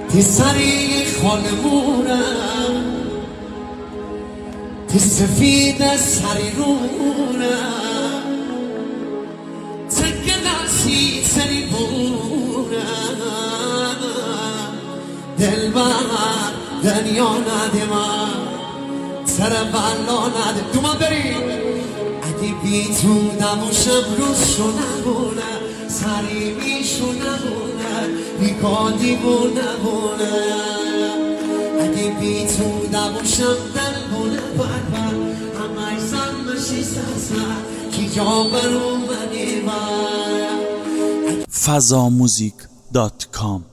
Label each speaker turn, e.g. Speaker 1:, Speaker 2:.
Speaker 1: تی سری خالمونم تی سفید سری رونم تک نسی سری بونم دل بر دنیا نده من سر بلا نده تو من بریم اگه بی تو نباشم روزشو نبونه سری میشو نبونه بیکادی بو نبونه اگه بی تو نباشم دل بونه بر همه ایزن بشی سرسر کی جا برو منی بر
Speaker 2: fazamuzik.com